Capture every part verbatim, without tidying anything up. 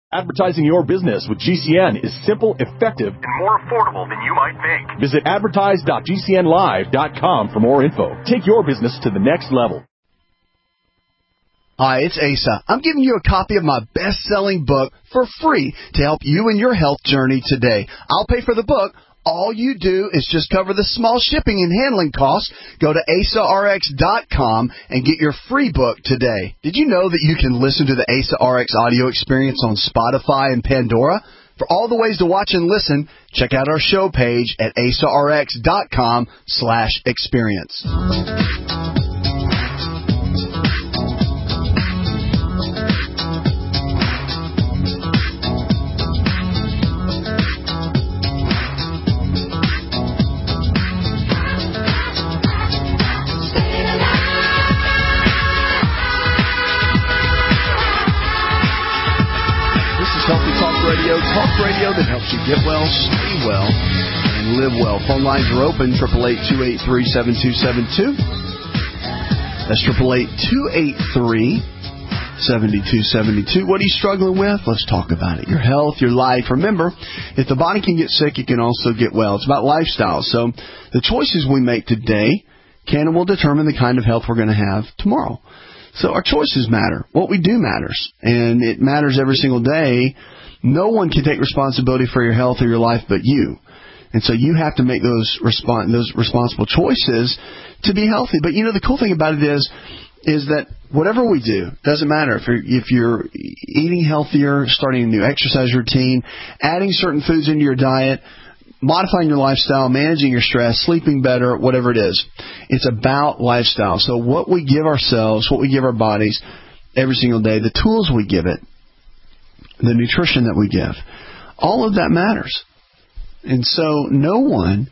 Advertising your business with G C N is simple, effective, and more affordable than you might think. Visit advertise dot g c n live dot com for more info. Take your business to the next level. Hi, it's Asa. I'm giving you a copy of my best-selling book for free to help you in your health journey today. I'll pay for the book. All you do is just cover the small shipping and handling costs. Go to asa r x dot com and get your free book today. Did you know that you can listen to the Asa R X audio experience on Spotify and Pandora? For all the ways to watch and listen, check out our show page at asa r x dot com slash experience. Radio, talk radio that helps you get well, stay well, and live well. Phone lines are open, eight eight eight, two eight three, seven two seven two. That's eight eight eight, two eight three, seven two seven two. What are you struggling with? Let's talk about it. Your health, your life. Remember, if the body can get sick, it can also get well. It's about lifestyle. So the choices we make today can and will determine the kind of health we're going to have tomorrow. So our choices matter. What we do matters. And it matters every single day. No one can take responsibility for your health or your life but you. And so you have to make those respon- those responsible choices to be healthy. But, you know, the cool thing about it is is that whatever we do, doesn't matter if you're, if you're eating healthier, starting a new exercise routine, adding certain foods into your diet, modifying your lifestyle, managing your stress, sleeping better, whatever it is. It's about lifestyle. So what we give ourselves, what we give our bodies every single day, the tools we give it, the nutrition that we give, all of that matters. And so no one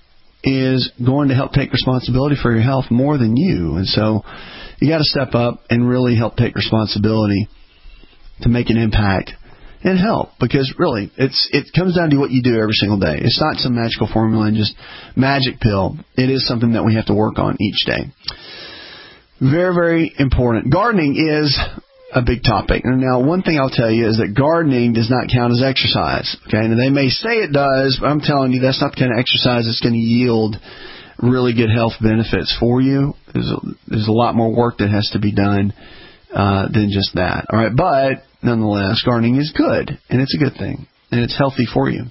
is going to help take responsibility for your health more than you. And so you got to step up and really help take responsibility to make an impact and help. Because really, it's it comes down to what you do every single day. It's not some magical formula and just magic pill. It is something that we have to work on each day. Very, very important. Gardening is a big topic. And now, one thing I'll tell you is that gardening does not count as exercise. Okay, and they may say it does, but I'm telling you that's not the kind of exercise that's going to yield really good health benefits for you. There's a, there's a lot more work that has to be done uh, than just that. All right, but nonetheless, gardening is good, and it's a good thing, and it's healthy for you.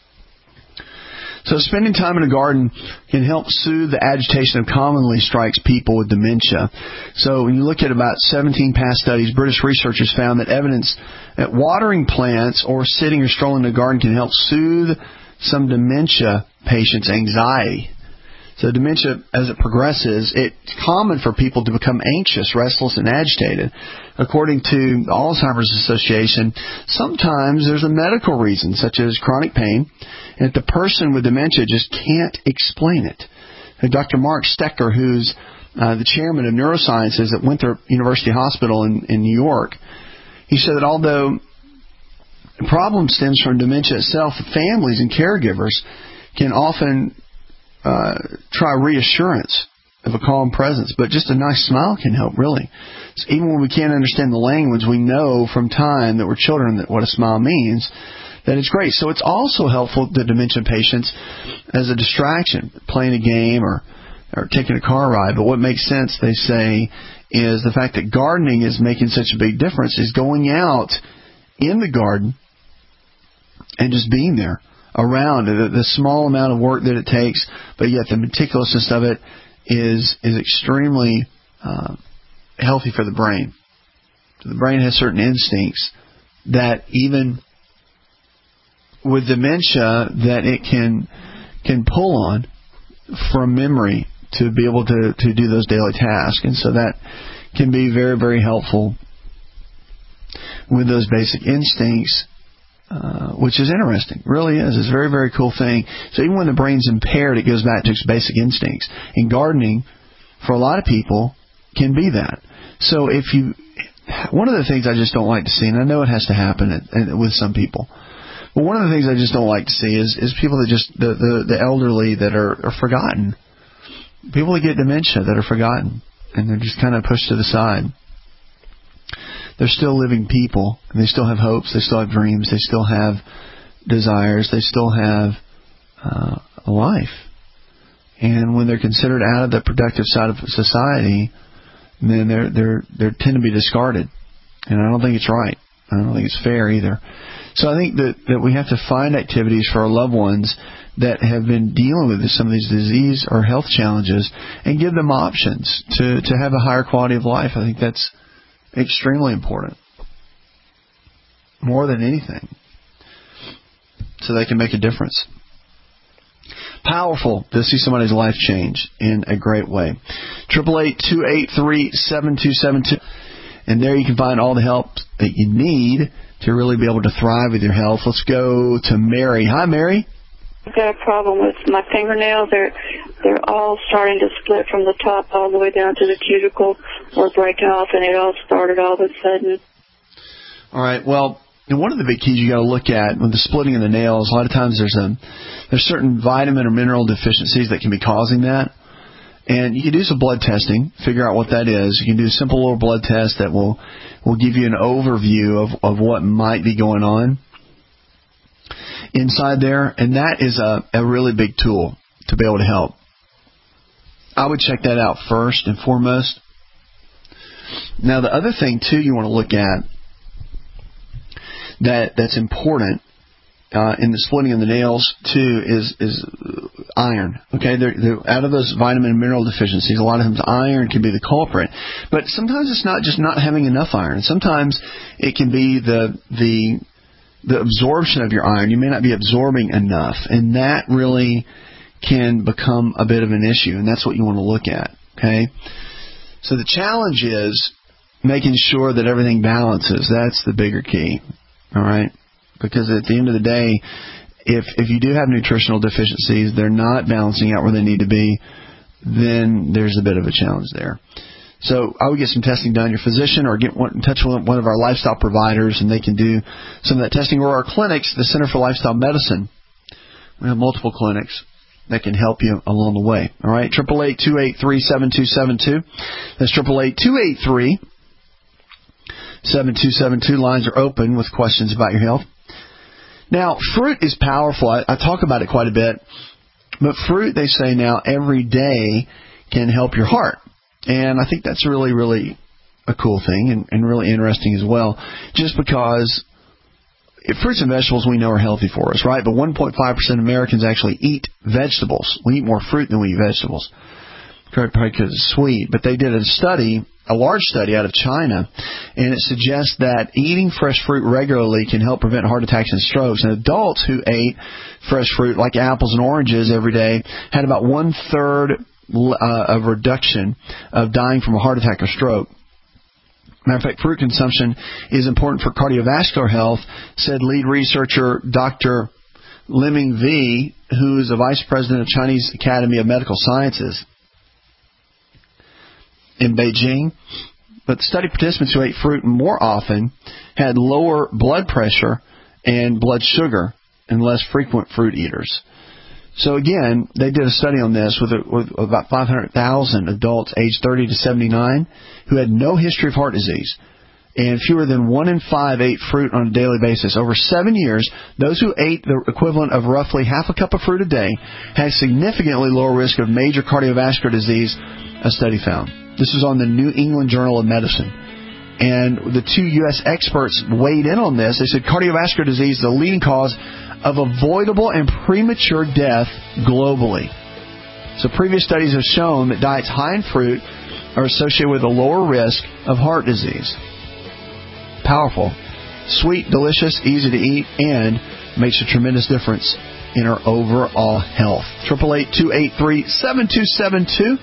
So spending time in a garden can help soothe the agitation that commonly strikes people with dementia. So when you look at about seventeen past studies, British researchers found that evidence that watering plants or sitting or strolling in a garden can help soothe some dementia patients' anxiety. So dementia, as it progresses, it's common for people to become anxious, restless, and agitated. According to the Alzheimer's Association, sometimes there's a medical reason, such as chronic pain, and that the person with dementia just can't explain it. And Doctor Mark Stecker, who's uh, the chairman of neurosciences at Winthrop University Hospital in, in New York, he said that although the problem stems from dementia itself, families and caregivers can often uh, try reassurance of a calm presence, but just a nice smile can help, really. So even when we can't understand the language, we know from time that we're children that what a smile means, that it's great. So it's also helpful to dementia patients as a distraction, playing a game or, or taking a car ride. But what makes sense, they say, is the fact that gardening is making such a big difference, is going out in the garden and just being there around the, the small amount of work that it takes, but yet the meticulousness of it is is extremely uh, healthy for the brain. So the brain has certain instincts that even with dementia that it can can pull on from memory to be able to, to do those daily tasks. And so that can be very, very helpful with those basic instincts, uh, which is interesting. It really is. It's a very, very cool thing. So even when the brain's impaired, it goes back to its basic instincts. And gardening, for a lot of people, can be that. So if you... One of the things I just don't like to see, and I know it has to happen at, at, with some people, but one of the things I just don't like to see is, is people that just, the, the, the elderly that are, are forgotten. People that get dementia that are forgotten, and they're just kind of pushed to the side. they're still living people, and they still have hopes, they still have dreams, they still have desires, they still have uh, a life. And when they're considered out of the productive side of society, then they're they're they tend to be discarded. And I don't think it's right. I don't think it's fair either. So I think that, that we have to find activities for our loved ones that have been dealing with some of these disease or health challenges and give them options to, to have a higher quality of life. I think that's extremely important. More than anything. So they can make a difference. Powerful to see somebody's life change in a great way. eight eight eight, two eight three, seven two seven two. And there you can find all the help that you need to really be able to thrive with your health. Let's go to Mary. Hi, Mary. I've got a problem with my fingernails. They're they're all starting to split from the top all the way down to the cuticle or breaking off, and it all started all of a sudden. All right. Well, and one of the big keys you got to look at with the splitting of the nails, a lot of times there's a there's certain vitamin or mineral deficiencies that can be causing that. And you can do some blood testing, figure out what that is. You can do a simple little blood test that will will give you an overview of, of what might be going on inside there. And that is a, a really big tool to be able to help. I would check that out first and foremost. Now, the other thing, too, you want to look at that that's important Uh, in the splitting of the nails, too, is is iron. Okay, they're, they're out of those vitamin and mineral deficiencies, a lot of times iron can be the culprit. But sometimes it's not just not having enough iron. Sometimes it can be the the the absorption of your iron. You may not be absorbing enough, and that really can become a bit of an issue, and that's what you want to look at. Okay, so the challenge is making sure that everything balances. That's the bigger key. All right. Because at the end of the day, if if you do have nutritional deficiencies, they're not balancing out where they need to be, then there's a bit of a challenge there. So I would get some testing done. Your physician or get in touch with one of our lifestyle providers, and they can do some of that testing. Or our clinics, the Center for Lifestyle Medicine. We have multiple clinics that can help you along the way. All right, eight eight eight, two eight three, seven two seven two. That's eight eight eight, two eight three, seven two seven two. Lines are open with questions about your health. Now, fruit is powerful. I, I talk about it quite a bit. But fruit, they say now, every day can help your heart. And I think that's really, really a cool thing and, and really interesting as well. Just because fruits and vegetables we know are healthy for us, right? But one point five percent of Americans actually eat vegetables. We eat more fruit than we eat vegetables. Probably because it's sweet. But they did a study, a large study out of China, and it suggests that eating fresh fruit regularly can help prevent heart attacks and strokes. And adults who ate fresh fruit like apples and oranges every day had about one-third uh, of reduction of dying from a heart attack or stroke. Matter of fact, fruit consumption is important for cardiovascular health, said lead researcher Doctor Liming V, who is the vice president of Chinese Academy of Medical Sciences in Beijing. But study participants who ate fruit more often had lower blood pressure and blood sugar and less frequent fruit eaters. So again, they did a study on this with, a, with about five hundred thousand adults aged thirty to seventy-nine who had no history of heart disease. And fewer than one in five ate fruit on a daily basis. Over seven years, those who ate the equivalent of roughly half a cup of fruit a day had significantly lower risk of major cardiovascular disease, a study found. This is on the New England Journal of Medicine. And the two U S experts weighed in on this. They said cardiovascular disease is the leading cause of avoidable and premature death globally. So previous studies have shown that diets high in fruit are associated with a lower risk of heart disease. Powerful. Sweet, delicious, easy to eat, and makes a tremendous difference in our overall health. eight eight eight, two eight three, seven two seven two.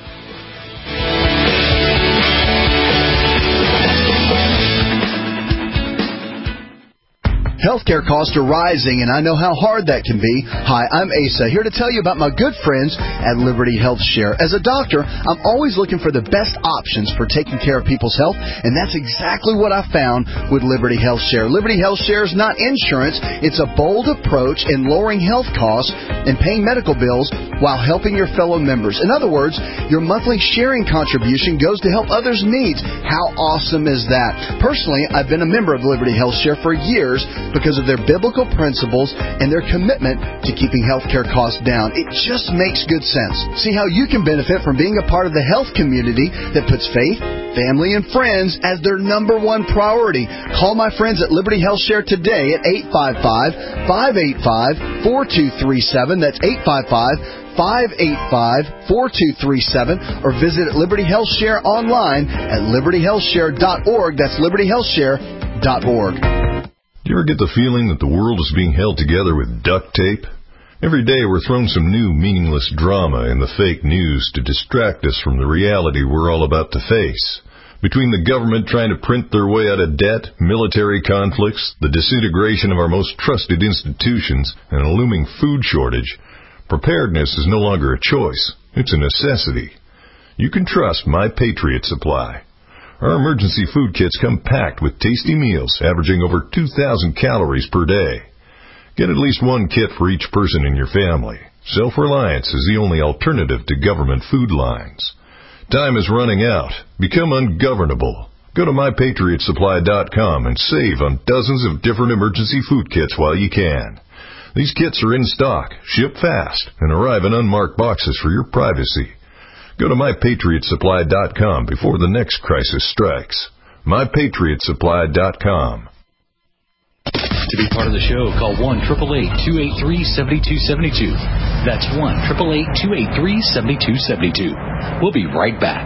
Healthcare costs are rising, and I know how hard that can be. Hi, I'm Asa, here to tell you about my good friends at Liberty Health Share. As a doctor, I'm always looking for the best options for taking care of people's health, and that's exactly what I found with Liberty Health Share. Liberty Health Share is not insurance. It's a bold approach in lowering health costs and paying medical bills while helping your fellow members. In other words, your monthly sharing contribution goes to help others' needs. How awesome is that? Personally, I've been a member of Liberty Health Share for years because of their biblical principles and their commitment to keeping healthcare costs down. It just makes good sense. See how you can benefit from being a part of the health community that puts faith, family, and friends as their number one priority. Call my friends at Liberty Health Share today at eight five five, five eight five, four two three seven. That's eight five five, five eight five, four two three seven, or visit Liberty Health Share online at liberty health share dot org. That's liberty health share dot org. Do you ever get the feeling that the world is being held together with duct tape? Every day we're thrown some new meaningless drama in the fake news to distract us from the reality we're all about to face. Between the government trying to print their way out of debt, military conflicts, the disintegration of our most trusted institutions, and a looming food shortage, preparedness is no longer a choice. It's a necessity. You can trust My Patriot Supply. Our emergency food kits come packed with tasty meals averaging over two thousand calories per day. Get at least one kit for each person in your family. Self-reliance is the only alternative to government food lines. Time is running out. Become ungovernable. Go to my patriot supply dot com and save on dozens of different emergency food kits while you can. These kits are in stock, ship fast, and arrive in unmarked boxes for your privacy. Go to my patriot supply dot com before the next crisis strikes. my patriot supply dot com. To be part of the show, call one eight eight eight, two eight three, seven two seven two. That's one eight eight eight, two eight three, seven two seven two. We'll be right back.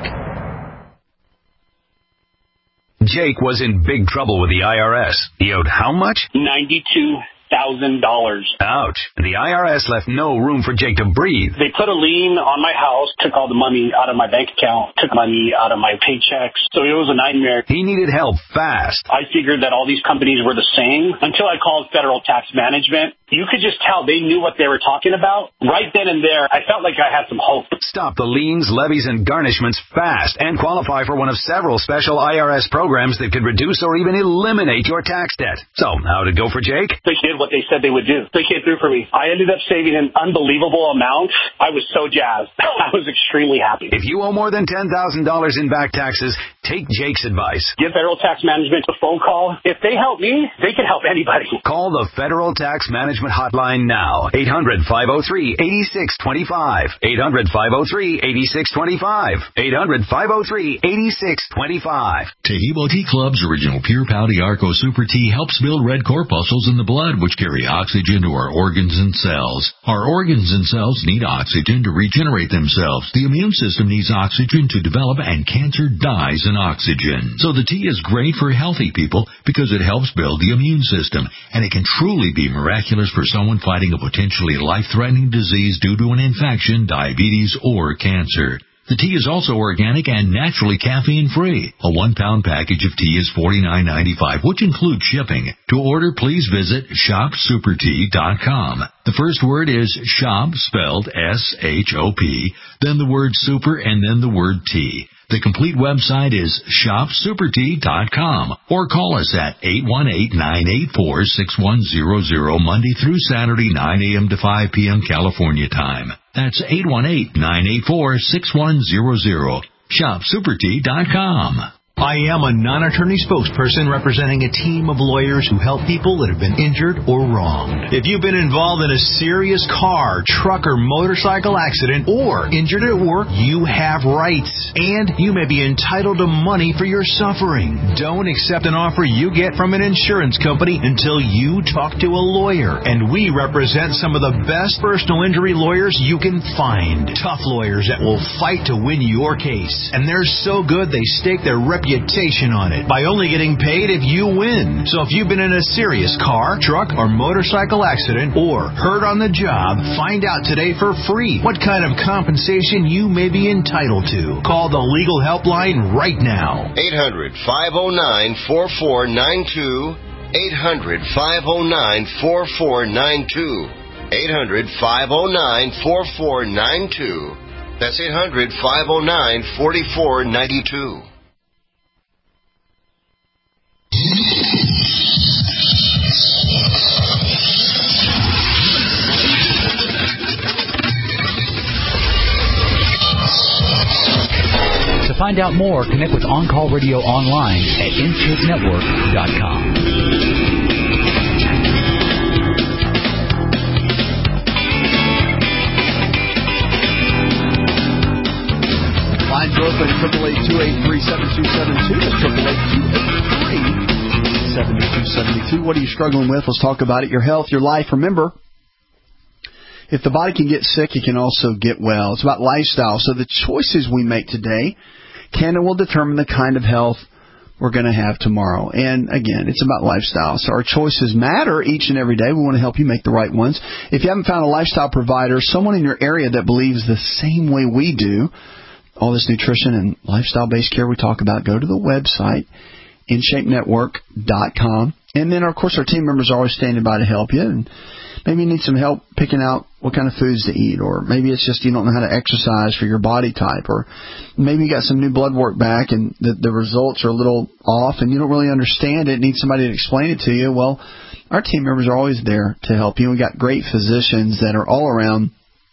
Jake was in big trouble with the I R S. He owed how much? ninety-two thousand dollars. Ouch. The I R S left no room for Jake to breathe. They put a lien on my house, took all the money out of my bank account, took money out of my paychecks. So it was a nightmare. He needed help fast. I figured that all these companies were the same until I called Federal Tax Management. You could just tell they knew what they were talking about. Right then and there, I felt like I had some hope. Stop the liens, levies, and garnishments fast and qualify for one of several special I R S programs that could reduce or even eliminate your tax debt. So, how'd it go for Jake? They did what they said they would do. They came through for me. I ended up saving an unbelievable amount. I was so jazzed. I was extremely happy. If you owe more than ten thousand dollars in back taxes, take Jake's advice. Give Federal Tax Management a phone call. If they help me, they can help anybody. Call the Federal Tax Management hotline now. eight hundred, five oh three, eight six two five. eight hundred, five oh three, eight six two five. eight hundred, five oh three, eight six two five. Taheebo Tea Club's original Pure Pouty Arco Super Tea helps build red corpuscles in the blood, which carry oxygen to our organs and cells. Our organs and cells need oxygen to regenerate themselves. The immune system needs oxygen to develop, and cancer dies in oxygen. So the tea is great for healthy people because it helps build the immune system, and it can truly be miraculous for someone fighting a potentially life-threatening disease due to an infection, diabetes, or cancer. The tea is also organic and naturally caffeine-free. A one-pound package of tea is forty-nine ninety-five, which includes shipping. To order, please visit shop super tea dot com. The first word is shop, spelled S H O P, then the word super, and then the word tea. The complete website is shop super tea dot com, or call us at eight one eight, nine eight four, six one zero zero Monday through Saturday, nine a.m. to five p.m. California time. That's eight one eight, nine eight four, six one zero zero. shop super tea dot com. I am a non-attorney spokesperson representing a team of lawyers who help people that have been injured or wronged. If you've been involved in a serious car, truck, or motorcycle accident, or injured at work, you have rights, and you may be entitled to money for your suffering. Don't accept an offer you get from an insurance company until you talk to a lawyer, and we represent some of the best personal injury lawyers you can find. Tough lawyers that will fight to win your case, and they're so good they stake their reputation reputation on it by only getting paid if you win. So if you've been in a serious car, truck, or motorcycle accident, or hurt on the job, find out today for free what kind of compensation you may be entitled to. Call the legal helpline right now. eight hundred, five oh nine, four four nine two. eight hundred, five oh nine, four four nine two. eight hundred, five oh nine, four four nine two. That's eight hundred, five oh nine, four four nine two. To find out more, connect with On Call Radio online at intake network dot com. Lines are open, triple eight two eight three seven two seven two. That's triple eight two eight three seven two seven two. What are you struggling with? Let's talk about it. Your health, your life. Remember, if the body can get sick, it can also get well. It's about lifestyle. So the choices we make today can and will determine the kind of health we're going to have tomorrow. And again, it's about lifestyle. So our choices matter each and every day. We want to help you make the right ones. If you haven't found a lifestyle provider, someone in your area that believes the same way we do, all this nutrition and lifestyle-based care we talk about, go to the website, in shape network dot com. And then, of course, our team members are always standing by to help you. And maybe you need some help picking out what kind of foods to eat, or maybe it's just you don't know how to exercise for your body type, or maybe you got some new blood work back and the, the results are a little off and you don't really understand it, need somebody to explain it to you. Well, our team members are always there to help you. We've got great physicians that are all around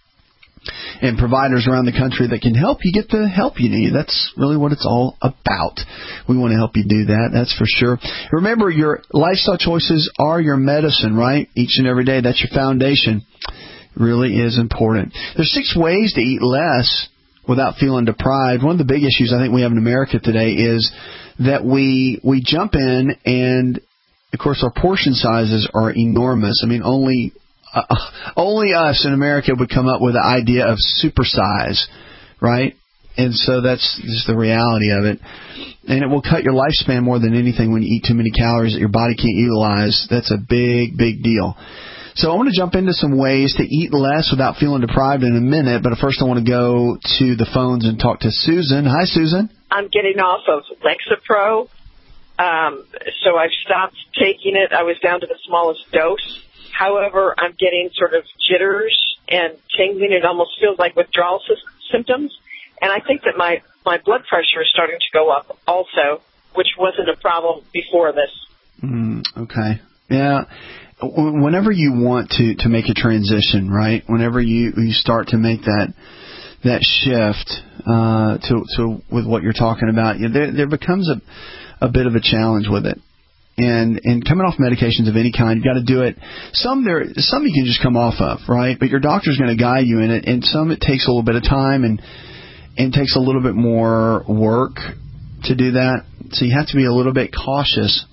and providers around the country that can help you get the help you need. That's really what it's all about. We want to help you do that, that's for sure. Remember, your lifestyle choices are your medicine, right? Each and every day, that's your foundation. Really is important. There's six ways to eat less without feeling deprived. One of the big issues I think we have in America today is that we we jump in and, of course, our portion sizes are enormous. I mean, only... Uh, only us in America would come up with the idea of supersize, right? And so that's just the reality of it. And it will cut your lifespan more than anything when you eat too many calories that your body can't utilize. That's a big, big deal. So I want to jump into some ways to eat less without feeling deprived in a minute. But first I want to go to the phones and talk to Susan. Hi, Susan. I'm getting off of Lexapro. Um, so I've stopped taking it. I was down to the smallest dose. However, I'm getting sort of jitters and tingling. It almost feels like withdrawal sy- symptoms. And I think that my, my blood pressure is starting to go up also, which wasn't a problem before this. Mm, okay. Yeah. Whenever you want to, to make a transition, right, whenever you, you start to make that that shift uh, to, to with what you're talking about, you know, there, there becomes a, a bit of a challenge with it. And and coming off medications of any kind, you've got to do it. Some there, some you can just come off of, right? But your doctor's going to guide you in it. And some it takes a little bit of time and and takes a little bit more work to do that. So you have to be a little bit cautious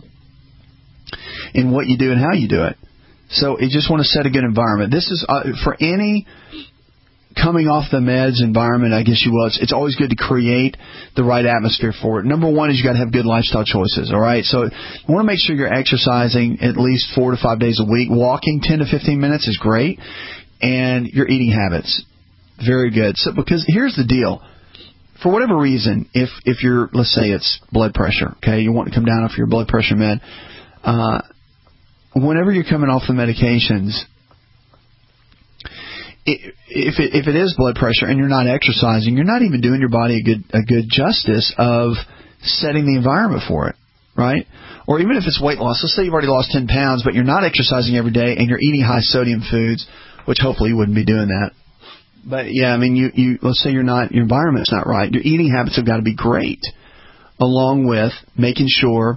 in what you do and how you do it. So you just want to set a good environment. This is uh, for any coming off the meds environment, I guess you will. It's, it's always good to create the right atmosphere for it. Number one is you got to have good lifestyle choices, all right? So you want to make sure you're exercising at least four to five days a week. Walking ten to fifteen minutes is great. And your eating habits, very good. So because here's the deal. For whatever reason, if, if you're, let's say it's blood pressure, okay, you want to come down off your blood pressure med, uh, whenever you're coming off the medications, If it, if it is blood pressure and you're not exercising, you're not even doing your body a good a good justice of setting the environment for it, right? Or even if it's weight loss, let's say you've already lost ten pounds, but you're not exercising every day and you're eating high sodium foods, which hopefully you wouldn't be doing that. But yeah, I mean, you, you let's say you're not, your environment's not right. Your eating habits have got to be great, along with making sure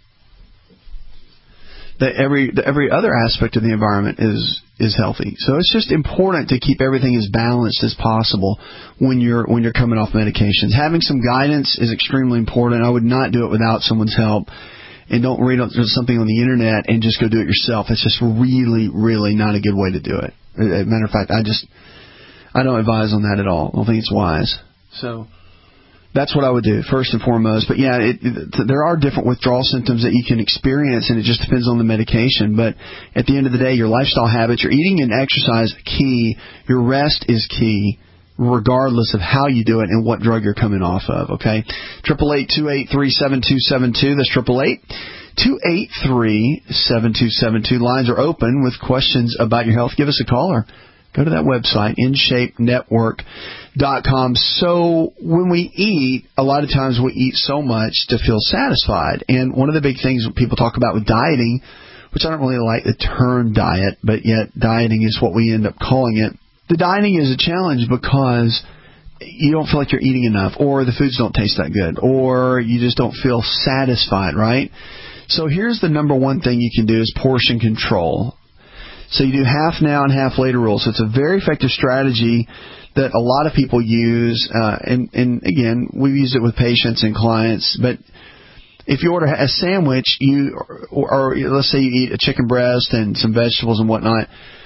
that every that every other aspect of the environment is is healthy. So it's just important to keep everything as balanced as possible when you're when you're coming off medications. Having some guidance is extremely important. I would not do it without someone's help. And don't read something on the internet and just go do it yourself. It's just really, really not a good way to do it. As a matter of fact, I just I don't advise on that at all. I don't think it's wise. So that's what I would do, first and foremost. But, yeah, it, it, there are different withdrawal symptoms that you can experience, and it just depends on the medication. But at the end of the day, your lifestyle habits, your eating and exercise key, your rest is key, regardless of how you do it and what drug you're coming off of, okay? eight eight eight, two eight three, seven two seven two. That's eight eight eight, two eight three, seven two seven two. Lines are open with questions about your health. Give us a call or go to that website, in shape network dot com. So when we eat, a lot of times we eat so much to feel satisfied. And one of the big things people talk about with dieting, which I don't really like the term diet, but yet dieting is what we end up calling it. The dieting is a challenge because you don't feel like you're eating enough, or the foods don't taste that good, or you just don't feel satisfied, right? So here's the number one thing you can do is portion control. So you do half now and half later rule. So it's a very effective strategy that a lot of people use. Uh, and, and again, we've used it with patients and clients. But if you order a sandwich, you or, or let's say you eat a chicken breast and some vegetables and whatnot,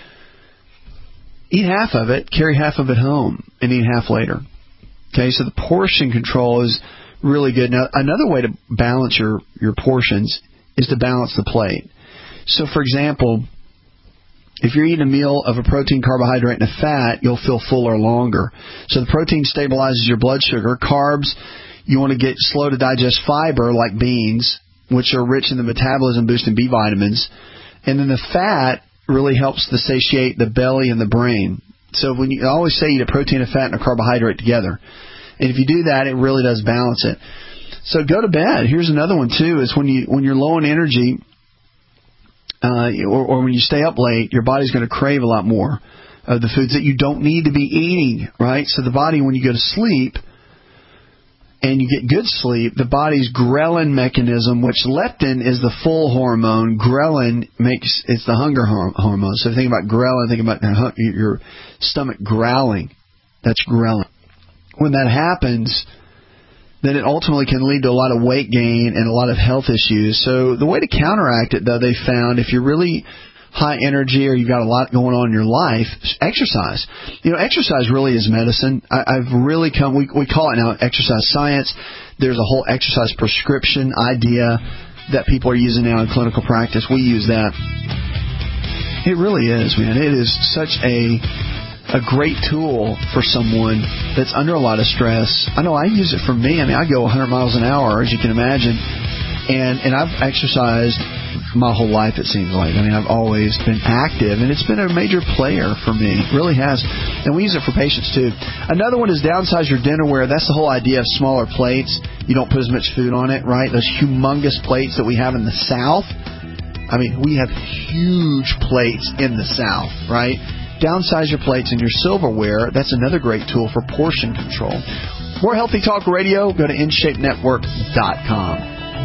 eat half of it, carry half of it home, and eat half later. Okay, so the portion control is really good. Now, another way to balance your, your portions is to balance the plate. So, for example, if you're eating a meal of a protein, carbohydrate, and a fat, you'll feel fuller longer. So the protein stabilizes your blood sugar. Carbs, you want to get slow to digest fiber like beans, which are rich in the metabolism boosting B vitamins. And then the fat really helps to satiate the belly and the brain. So when you I always say eat a protein, a fat, and a carbohydrate together. And if you do that, it really does balance it. So go to bed. Here's another one, too, is when, you, when you're low in energy, Uh, or, or when you stay up late, your body's going to crave a lot more of the foods that you don't need to be eating, right? So the body, when you go to sleep and you get good sleep, the body's ghrelin mechanism, which leptin is the full hormone, ghrelin makes it's the hunger hormone. So think about ghrelin, think about your stomach growling. That's ghrelin. When that happens, then it ultimately can lead to a lot of weight gain and a lot of health issues. So the way to counteract it, though, they found, if you're really high energy or you've got a lot going on in your life, exercise. You know, exercise really is medicine. I, I've really come, we, we call it now exercise science. There's a whole exercise prescription idea that people are using now in clinical practice. We use that. It really is, man. It is such a... a great tool for someone that's under a lot of stress. I know I use it for me. I mean, I go one hundred miles an hour, as you can imagine, and and I've exercised my whole life, it seems like. I mean, I've always been active, and it's been a major player for me. It really has. And we use it for patients, too. Another one is downsize your dinnerware. That's the whole idea of smaller plates. You don't put as much food on it, right? Those humongous plates that we have in the South. I mean, we have huge plates in the South, right? Downsize your plates and your silverware. That's another great tool for portion control. More Healthy Talk Radio. Go to in shape network dot com.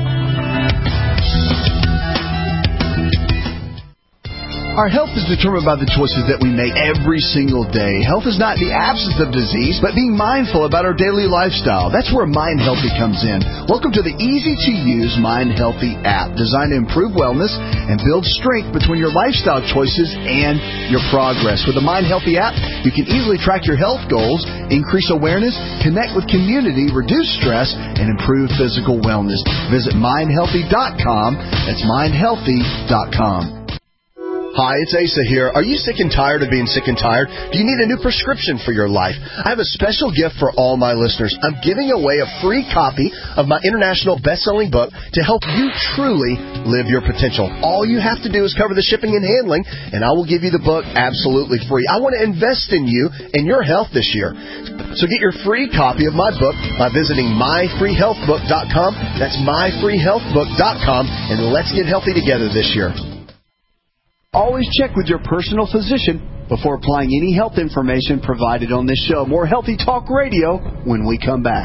Our health is determined by the choices that we make every single day. Health is not the absence of disease, but being mindful about our daily lifestyle. That's where Mind Healthy comes in. Welcome to the easy-to-use Mind Healthy app, designed to improve wellness and build strength between your lifestyle choices and your progress. With the Mind Healthy app, you can easily track your health goals, increase awareness, connect with community, reduce stress, and improve physical wellness. Visit mind healthy dot com. That's mind healthy dot com. Hi, it's Asa here. Are you sick and tired of being sick and tired? Do you need a new prescription for your life? I have a special gift for all my listeners. I'm giving away a free copy of my international best-selling book to help you truly live your potential. All you have to do is cover the shipping and handling, and I will give you the book absolutely free. I want to invest in you and your health this year. So get your free copy of my book by visiting my free health book dot com. That's my free health book dot com, and let's get healthy together this year. Always check with your personal physician before applying any health information provided on this show. More Healthy Talk Radio when we come back.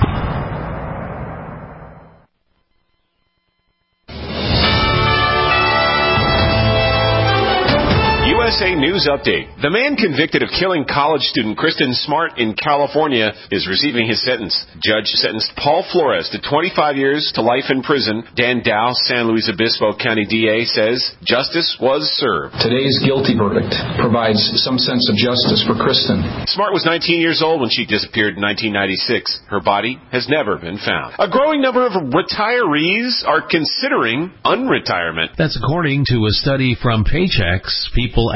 U S A News Update. The man convicted of killing college student Kristen Smart in California is receiving his sentence. Judge sentenced Paul Flores to twenty-five years to life in prison. Dan Dow, San Luis Obispo County D A, says justice was served. Today's guilty verdict provides some sense of justice for Kristen. Smart was nineteen years old when she disappeared in nineteen ninety-six. Her body has never been found. A growing number of retirees are considering unretirement. That's according to a study from Paychex. People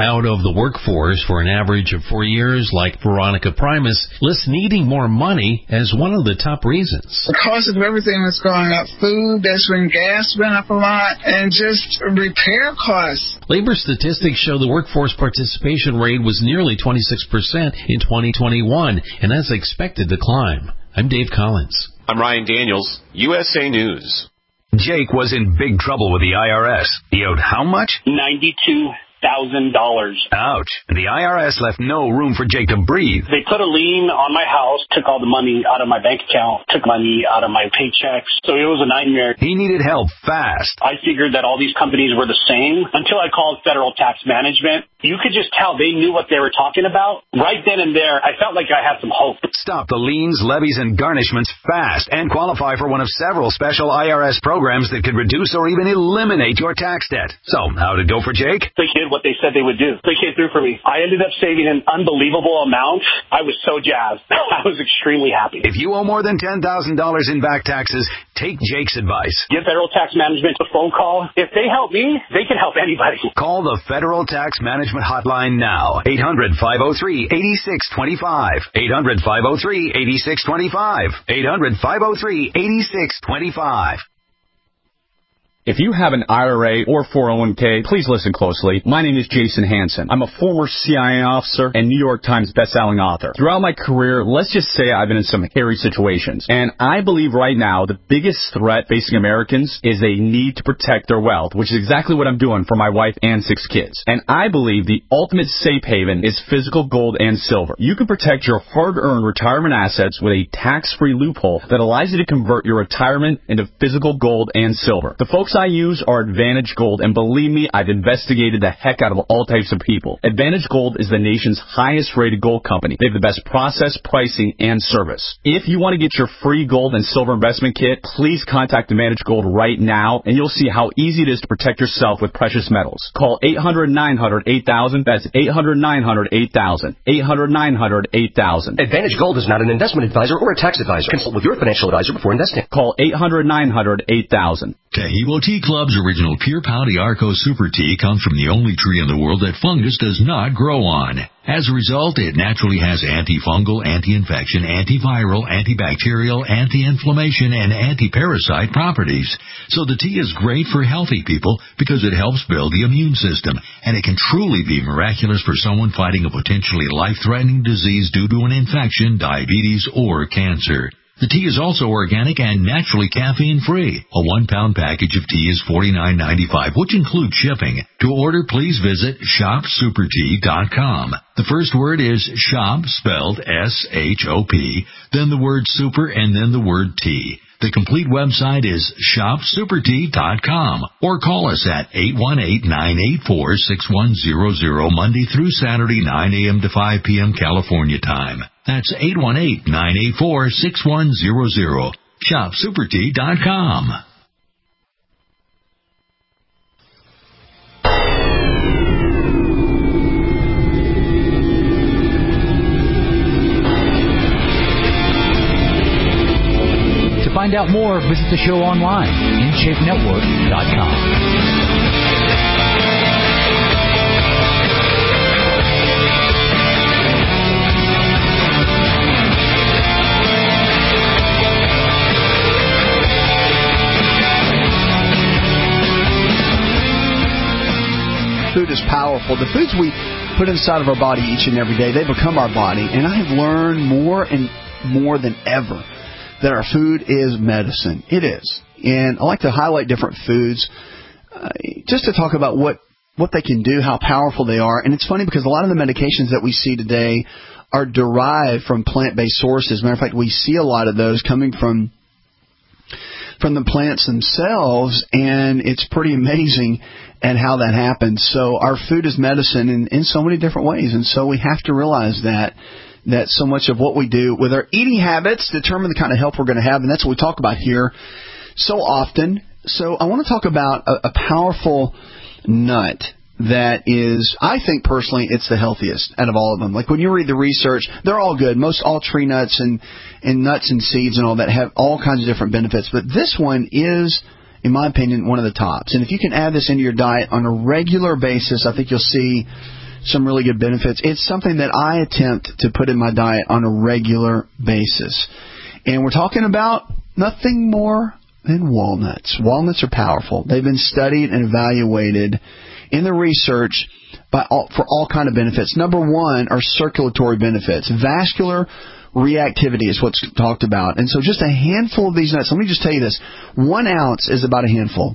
out of the workforce for an average of four years, like Veronica Primus, lists needing more money as one of the top reasons. The cost of everything is going up. Food, that's when gas went up a lot, and just repair costs. Labor statistics show the workforce participation rate was nearly twenty-six percent in twenty twenty-one, and that's expected to climb. I'm Dave Collins. I'm Ryan Daniels, U S A News. Jake was in big trouble with the I R S. He owed how much? ninety-two thousand dollars. Ouch. The I R S left no room for Jake to breathe. They put a lien on my house, took all the money out of my bank account, took money out of my paychecks. So it was a nightmare. He needed help fast. I figured that all these companies were the same until I called Federal Tax Management. You could just tell they knew what they were talking about. Right then and there, I felt like I had some hope. Stop the liens, levies, and garnishments fast and qualify for one of several special I R S programs that could reduce or even eliminate your tax debt. So, how'd it go for Jake? They did what they said they would do. They came through for me. I ended up saving an unbelievable amount. I was so jazzed. I was extremely happy. If you owe more than ten thousand dollars in back taxes, take Jake's advice. Give Federal Tax Management a phone call. If they help me, they can help anybody. Call the Federal Tax Management Hotline now. eight hundred, five oh three, eight six two five. eight hundred, five oh three, eight six two five. eight hundred, five oh three, eight six two five. If you have an I R A or four oh one k, please listen closely. My name is Jason Hansen. I'm a former C I A officer and New York Times bestselling author. Throughout my career, let's just say I've been in some hairy situations. And I believe right now the biggest threat facing Americans is they need to protect their wealth, which is exactly what I'm doing for my wife and six kids. And I believe the ultimate safe haven is physical gold and silver. You can protect your hard-earned retirement assets with a tax-free loophole that allows you to convert your retirement into physical gold and silver. The folks I use are Advantage Gold, and believe me, I've investigated the heck out of all types of people. Advantage Gold is the nation's highest rated gold company. They have the best process, pricing, and service. If you want to get your free gold and silver investment kit, please contact Advantage Gold right now, and you'll see how easy it is to protect yourself with precious metals. Call eight hundred, nine hundred, eight thousand. That's eight hundred, nine hundred, eight thousand. eight hundred, nine hundred, eight thousand. Advantage Gold is not an investment advisor or a tax advisor. Consult with your financial advisor before investing. Call eight hundred, nine hundred, eight thousand. Taheebo Tea Club's original Pure Pau Arco Super Tea comes from the only tree in the world that fungus does not grow on. As a result, it naturally has antifungal, anti-infection, antiviral, antibacterial, anti-inflammation, and anti-parasite properties. So the tea is great for healthy people because it helps build the immune system, and it can truly be miraculous for someone fighting a potentially life-threatening disease due to an infection, diabetes, or cancer. The tea is also organic and naturally caffeine-free. A one-pound package of tea is forty-nine ninety-five, which includes shipping. To order, please visit shop super tea dot com. The first word is shop, spelled S H O P, then the word super, and then the word tea. The complete website is shop super tea dot com, or call us at eight one eight, nine eight four, six one zero zero Monday through Saturday, nine a.m. to five p.m. California time. That's eight one eight, nine eight four, six one zero zero. shop super tea dot com. To find out more, visit the show online, in shape network dot com. Food is powerful. The foods we put inside of our body each and every day, they become our body. And I have learned more and more than ever that our food is medicine. It is. And I like to highlight different foods uh, just to talk about what, what they can do, how powerful they are. And it's funny because a lot of the medications that we see today are derived from plant-based sources. Matter of fact, we see a lot of those coming from from the plants themselves, and it's pretty amazing at how that happens. So our food is medicine in, in so many different ways, and so we have to realize that that so much of what we do with our eating habits determine the kind of health we're going to have, and that's what we talk about here so often. So I want to talk about a, a powerful nut that is, I think personally, it's the healthiest out of all of them. Like when you read the research, they're all good. Most all tree nuts and, and nuts and seeds and all that have all kinds of different benefits. But this one is, in my opinion, one of the tops. And if you can add this into your diet on a regular basis, I think you'll see some really good benefits. It's something that I attempt to put in my diet on a regular basis. And we're talking about nothing more than walnuts. Walnuts are powerful. They've been studied and evaluated in the research by all, for all kind of benefits. Number one are circulatory benefits. Vascular reactivity is what's talked about. And so just a handful of these nuts. Let me just tell you this. One ounce is about a handful.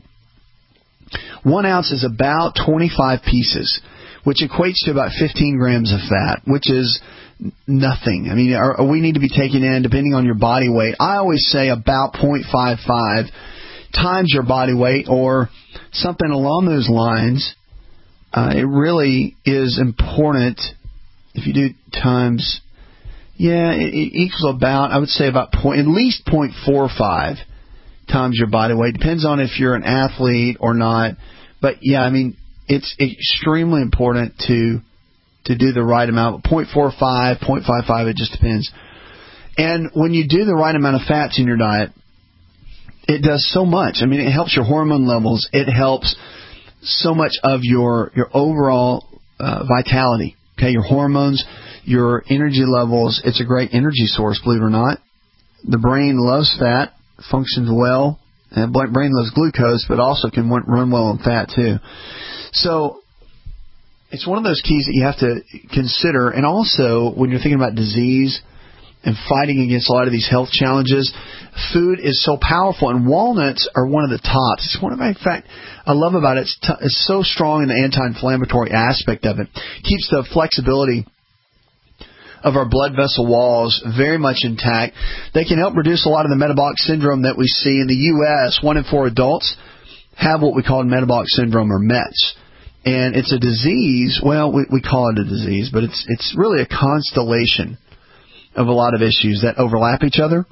One ounce is about twenty-five pieces, which equates to about fifteen grams of fat, which is nothing. I mean, are, we need to be taking in, depending on your body weight, I always say about zero point five five times your body weight or something along those lines. Uh, it really is important if you do times, yeah, it, it equals about, I would say about point, at least zero point four five times your body weight. Depends on if you're an athlete or not. But, yeah, I mean, it's extremely important to to do the right amount. zero point four five, zero point five five, it just depends. And when you do the right amount of fats in your diet, it does so much. I mean, it helps your hormone levels. It helps so much of your, your overall uh, vitality, okay, your hormones, your energy levels. It's a great energy source, believe it or not. The brain loves fat, functions well. And the brain loves glucose, but also can run well on fat, too. So it's one of those keys that you have to consider. And also, when you're thinking about disease and fighting against a lot of these health challenges, food is so powerful. And walnuts are one of the tops. It's one of my, in fact, I love about it. It's, t- it's so strong in the anti-inflammatory aspect of it. Keeps the flexibility of our blood vessel walls very much intact. They can help reduce a lot of the metabolic syndrome that we see in the U S One in four adults have what we call metabolic syndrome, or M E T S. And it's a disease, well, we, we call it a disease, but it's it's really a constellation of a lot of issues that overlap each other.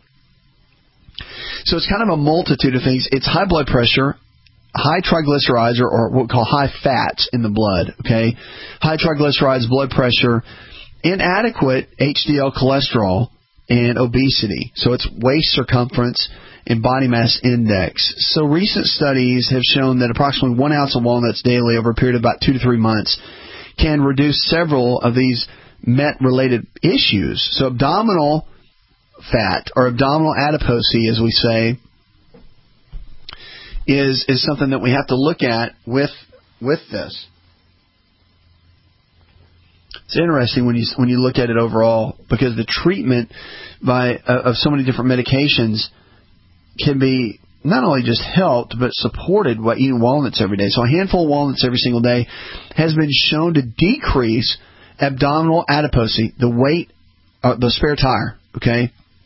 So it's kind of a multitude of things. It's high blood pressure, high triglycerides, or, or what we call high fats in the blood, okay? High triglycerides, blood pressure, inadequate H D L cholesterol, and obesity. So it's waist circumference and body mass index. So recent studies have shown that approximately one ounce of walnuts daily over a period of about two to three months can reduce several of these M E T-related issues. So abdominal fat, or abdominal adiposity, as we say, is is something that we have to look at with with this. It's interesting when you when you look at it overall, because the treatment by uh, of so many different medications can be not only just helped but supported by eating walnuts every day. So a handful of walnuts every single day has been shown to decrease abdominal adiposity, the weight, uh, the spare tire, okay,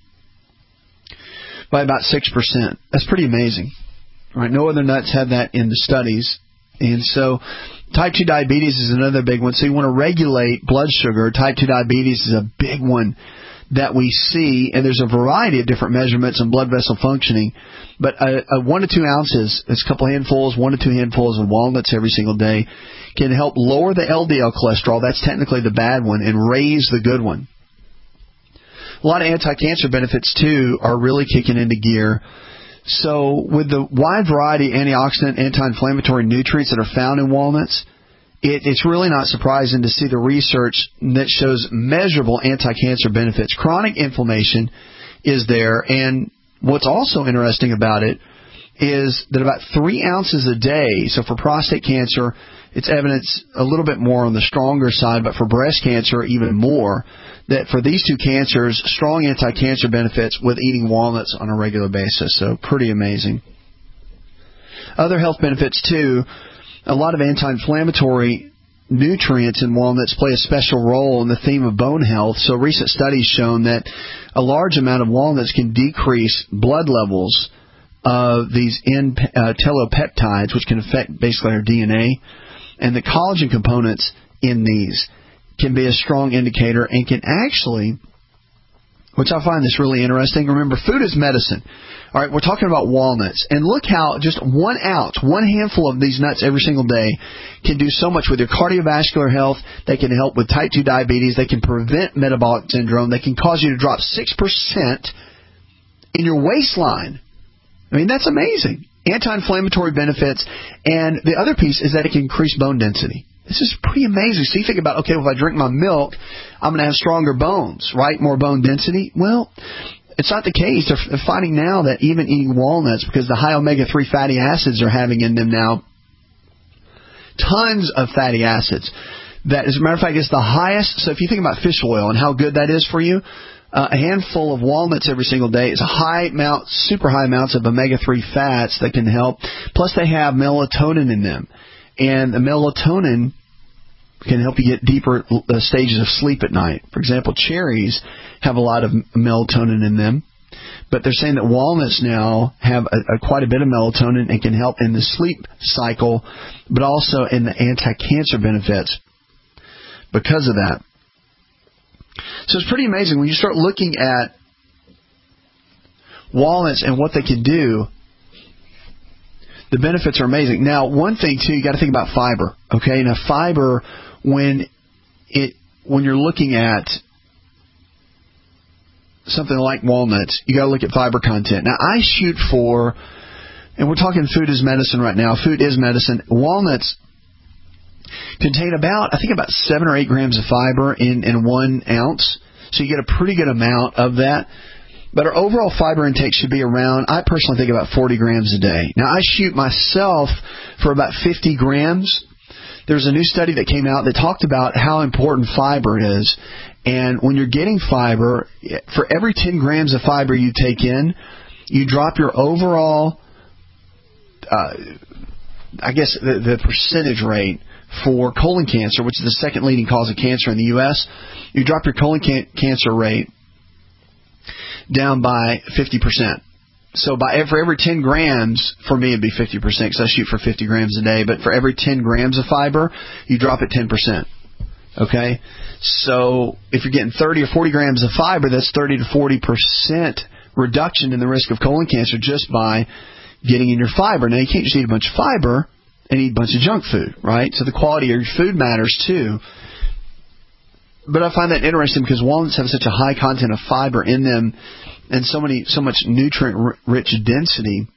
by about six percent. That's pretty amazing. All right, no other nuts have that in the studies. And so type two diabetes is another big one. So you want to regulate blood sugar. Type two diabetes is a big one that we see, and there's a variety of different measurements in blood vessel functioning. But a, a one to two ounces, it's a couple handfuls, one to two handfuls of walnuts every single day, can help lower the L D L cholesterol. That's technically the bad one, and raise the good one. A lot of anti-cancer benefits, too, are really kicking into gear. So with the wide variety of antioxidant, anti-inflammatory nutrients that are found in walnuts, it, it's really not surprising to see the research that shows measurable anti-cancer benefits. Chronic inflammation is there, and what's also interesting about it is that about three ounces a day, so for prostate cancer, it's evidence a little bit more on the stronger side, but for breast cancer, even more, that for these two cancers, strong anti-cancer benefits with eating walnuts on a regular basis. So pretty amazing. Other health benefits, too. A lot of anti-inflammatory nutrients in walnuts play a special role in the theme of bone health. So recent studies shown that a large amount of walnuts can decrease blood levels of these N uh, telopeptides, which can affect basically our D N A. And the collagen components in these can be a strong indicator and can actually, which I find this really interesting. Remember, food is medicine. All right, we're talking about walnuts. And look how just one ounce, one handful of these nuts every single day can do so much with your cardiovascular health. They can help with type two diabetes. They can prevent metabolic syndrome. They can cause you to drop six percent in your waistline. I mean, that's amazing. Anti-inflammatory benefits. And the other piece is that it can increase bone density. This is pretty amazing. So you think about, okay, well, if I drink my milk, I'm going to have stronger bones, right? More bone density. Well, it's not the case. They're, they're finding now that even eating walnuts, because the high omega three fatty acids are having in them now tons of fatty acids. That, as a matter of fact, it's the highest. So if you think about fish oil and how good that is for you, uh, a handful of walnuts every single day is a high amount, super high amounts of omega three fats that can help. Plus, they have melatonin in them. And the melatonin can help you get deeper uh, stages of sleep at night. For example, cherries have a lot of melatonin in them. But they're saying that walnuts now have a, a, quite a bit of melatonin and can help in the sleep cycle, but also in the anti-cancer benefits because of that. So it's pretty amazing when you start looking at walnuts and what they can do. The benefits are amazing. Now, one thing, too, you got to think about fiber. Okay, now fiber, when it when you're looking at something like walnuts, you got to look at fiber content. Now, I shoot for, and we're talking food is medicine right now. Food is medicine. Walnuts contain about, I think, about seven or eight grams of fiber in, in one ounce. So you get a pretty good amount of that. But our overall fiber intake should be around, I personally think, about forty grams a day. Now, I shoot myself for about fifty grams. There's a new study that came out that talked about how important fiber is. And when you're getting fiber, for every ten grams of fiber you take in, you drop your overall, uh, I guess, the, the percentage rate for colon cancer, which is the second leading cause of cancer in the U S You drop your colon can- cancer rate down by fifty percent. So by for every ten grams, for me it'd be fifty percent because I shoot for fifty grams a day, but for every ten grams of fiber, you drop it ten percent. Okay? So if you're getting thirty or forty grams of fiber, that's thirty to forty percent reduction in the risk of colon cancer just by getting in your fiber. Now, you can't just eat a bunch of fiber and eat a bunch of junk food, right? So the quality of your food matters too. But I find that interesting because walnuts have such a high content of fiber in them and so many, so much nutrient-rich density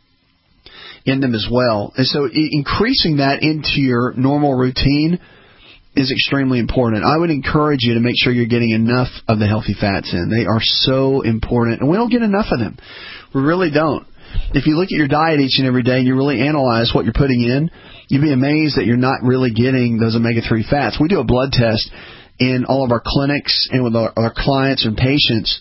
in them as well. And so increasing that into your normal routine is extremely important. I would encourage you to make sure you're getting enough of the healthy fats in. They are so important, and we don't get enough of them. We really don't. If you look at your diet each and every day and you really analyze what you're putting in, you'd be amazed that you're not really getting those omega three fats. We do a blood test in all of our clinics and with our, our clients and patients,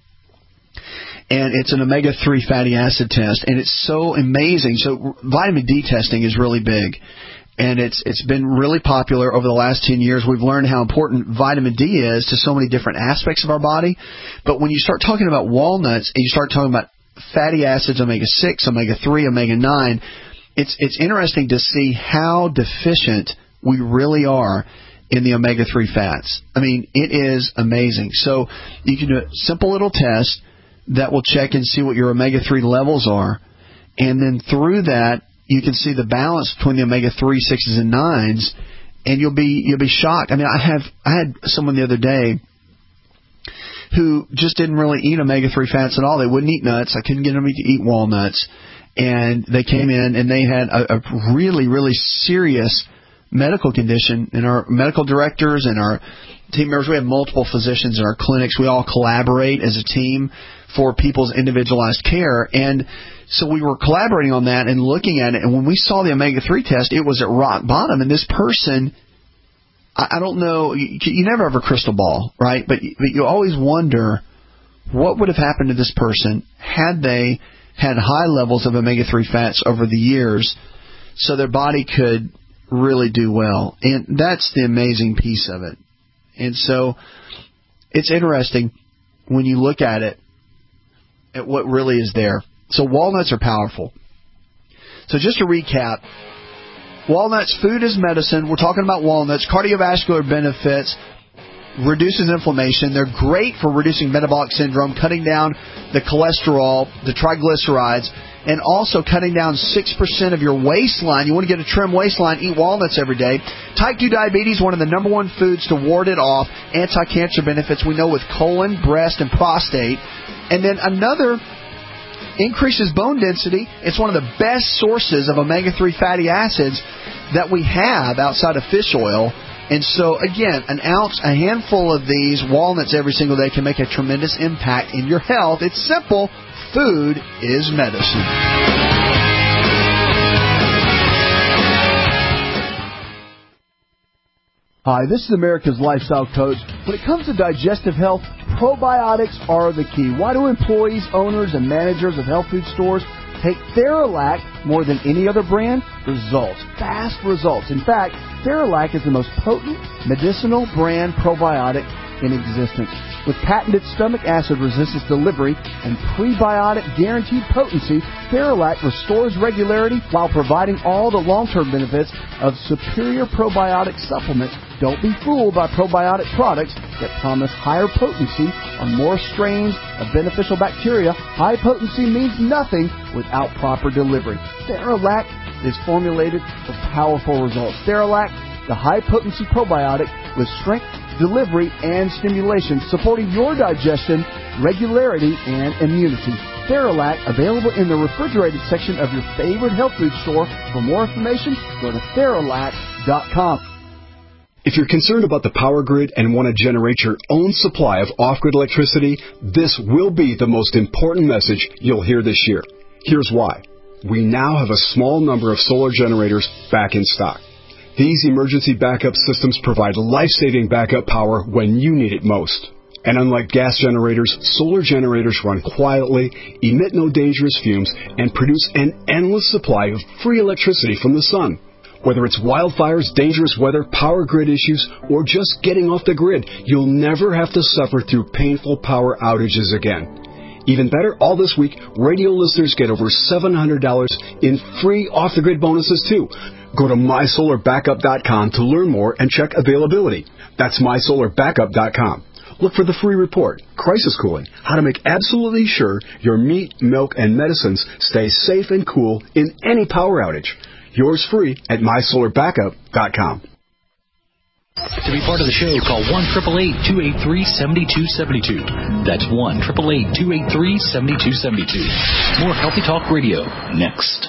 and it's an omega three fatty acid test, and it's so amazing. So vitamin D testing is really big, and it's it's been really popular over the last ten years. We've learned how important vitamin D is to so many different aspects of our body. But when you start talking about walnuts and you start talking about fatty acids, omega six, omega three, omega nine, it's it's interesting to see how deficient we really are in the omega three fats. I mean, it is amazing. So you can do a simple little test that will check and see what your omega three levels are, and then through that you can see the balance between the omega three, sixes, and nines, and you'll be you'll be shocked. I mean, I have I had someone the other day who just didn't really eat omega three fats at all. They wouldn't eat nuts. I couldn't get them to eat walnuts, and they came in and they had a, a really really serious medical condition. And our medical directors and our team members, we have multiple physicians in our clinics. We all collaborate as a team for people's individualized care. And so we were collaborating on that and looking at it. And when we saw the omega three test, it was at rock bottom. And this person, I, I don't know, you, you never have a crystal ball, right? But, but you always wonder what would have happened to this person had they had high levels of omega three fats over the years so their body could really do well. And that's the amazing piece of it. And so it's interesting when you look at it, at what really is there. So walnuts are powerful. So just to recap, walnuts, food is medicine. We're talking about walnuts, cardiovascular benefits, reduces inflammation. They're great for reducing metabolic syndrome, cutting down the cholesterol, the triglycerides, and also cutting down six percent of your waistline. You want to get a trim waistline, eat walnuts every day. Type two diabetes, one of the number one foods to ward it off. Anti-cancer benefits we know with colon, breast, and prostate. And then another increases bone density. It's one of the best sources of omega three fatty acids that we have outside of fish oil. And so, again, an ounce, a handful of these walnuts every single day can make a tremendous impact in your health. It's simple. Food is medicine. Hi, this is America's Lifestyle Coach. When it comes to digestive health, probiotics are the key. Why do employees, owners, and managers of health food stores take Theralac more than any other brand? Results. Fast results. In fact, Theralac is the most potent medicinal brand probiotic in existence. With patented stomach acid resistance delivery and prebiotic guaranteed potency, Theralac restores regularity while providing all the long-term benefits of superior probiotic supplements. Don't be fooled by probiotic products that promise higher potency or more strains of beneficial bacteria. High potency means nothing without proper delivery. Theralac is formulated for powerful results. Theralac, the high-potency probiotic with strength, delivery, and stimulation, supporting your digestion, regularity, and immunity. Theralac, available in the refrigerated section of your favorite health food store. For more information, go to Theralac dot com. If you're concerned about the power grid and want to generate your own supply of off-grid electricity, this will be the most important message you'll hear this year. Here's why. We now have a small number of solar generators back in stock. These emergency backup systems provide life-saving backup power when you need it most. And unlike gas generators, solar generators run quietly, emit no dangerous fumes, and produce an endless supply of free electricity from the sun. Whether it's wildfires, dangerous weather, power grid issues, or just getting off the grid, you'll never have to suffer through painful power outages again. Even better, all this week, radio listeners get over seven hundred dollars in free off-the-grid bonuses, too. Go to my solar backup dot com to learn more and check availability. That's my solar backup dot com. Look for the free report, Crisis Cooling, how to make absolutely sure your meat, milk, and medicines stay safe and cool in any power outage. Yours free at my solar backup dot com. To be part of the show, call one eight eight eight, two eight three, seven two seven two. That's one eight eight eight, two eight three, seven two seven two. More Healthy Talk Radio next.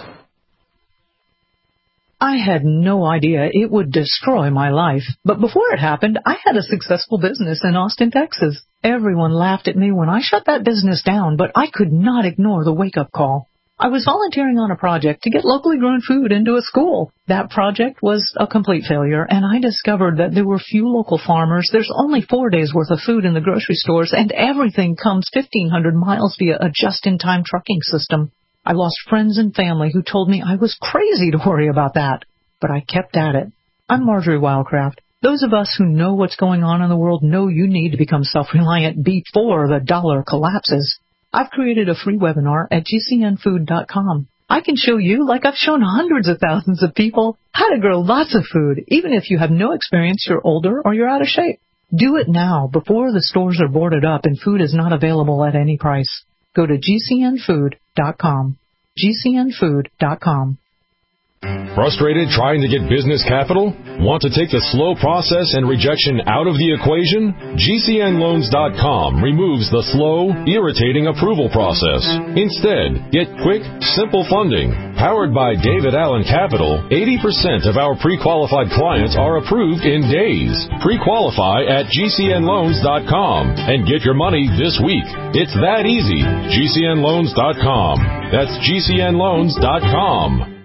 I had no idea it would destroy my life. But before it happened, I had a successful business in Austin, Texas. Everyone laughed at me when I shut that business down, but I could not ignore the wake-up call. I was volunteering on a project to get locally grown food into a school. That project was a complete failure, and I discovered that there were few local farmers. There's only four days' worth of food in the grocery stores, and everything comes fifteen hundred miles via a just-in-time trucking system. I lost friends and family who told me I was crazy to worry about that, but I kept at it. I'm Marjorie Wildcraft. Those of us who know what's going on in the world know you need to become self-reliant before the dollar collapses. I've created a free webinar at G C N food dot com. I can show you, like I've shown hundreds of thousands of people, how to grow lots of food, even if you have no experience, you're older, or you're out of shape. Do it now, before the stores are boarded up and food is not available at any price. Go to G C N food dot com. G C N food dot com. Frustrated trying to get business capital? Want to take the slow process and rejection out of the equation? G C N loans dot com removes the slow, irritating approval process. Instead, get quick, simple funding. Powered by David Allen Capital, eighty percent of our pre-qualified clients are approved in days. Pre-qualify at G C N loans dot com and get your money this week. It's that easy. G C N loans dot com. That's G C N loans dot com.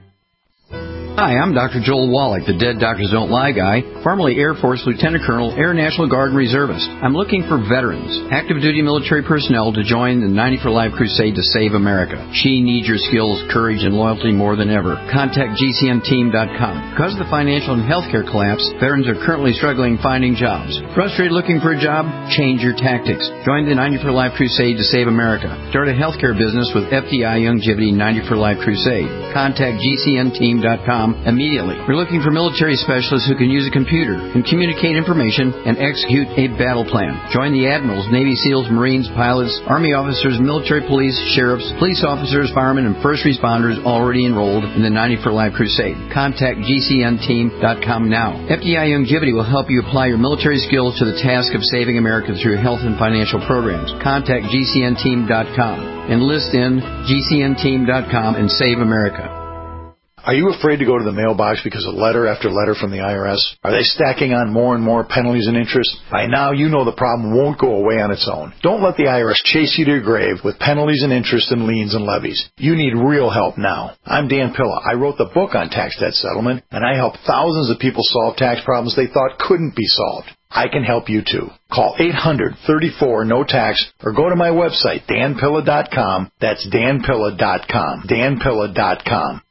Hi, I'm Doctor Joel Wallach, the Dead Doctors Don't Lie guy, formerly Air Force Lieutenant Colonel, Air National Guard Reservist. I'm looking for veterans, active duty military personnel to join the ninety for Life crusade to save America. She needs your skills, courage, and loyalty more than ever. Contact G C N team dot com. Because of the financial and healthcare collapse, veterans are currently struggling finding jobs. Frustrated looking for a job? Change your tactics. Join the ninety for Life crusade to save America. Start a healthcare business with F D I Longevity ninety for Life crusade. Contact G C N team dot com com immediately. We're looking for military specialists who can use a computer and communicate information and execute a battle plan. Join the admirals, Navy SEALs, Marines, pilots, Army officers, military police, sheriffs, police officers, firemen, and first responders already enrolled in the ninety for Life Crusade. Contact G C N team dot com now. F D I Longevity will help you apply your military skills to the task of saving America through health and financial programs. Contact G C N team dot com. Enlist in G C N team dot com and save America. Are you afraid to go to the mailbox because of letter after letter from the I R S? Are they stacking on more and more penalties and interest? By now, you know the problem won't go away on its own. Don't let the I R S chase you to your grave with penalties and interest and liens and levies. You need real help now. I'm Dan Pilla. I wrote the book on tax debt settlement, and I help thousands of people solve tax problems they thought couldn't be solved. I can help you too. Call eight hundred, thirty-four, no tax or go to my website, dan pilla dot com. That's dan pilla dot com. dan pilla dot com.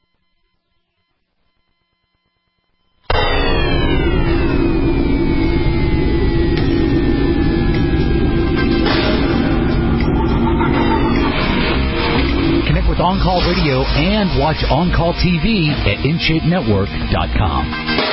Connect with On Call Radio and watch On Call T V at in shape network dot com.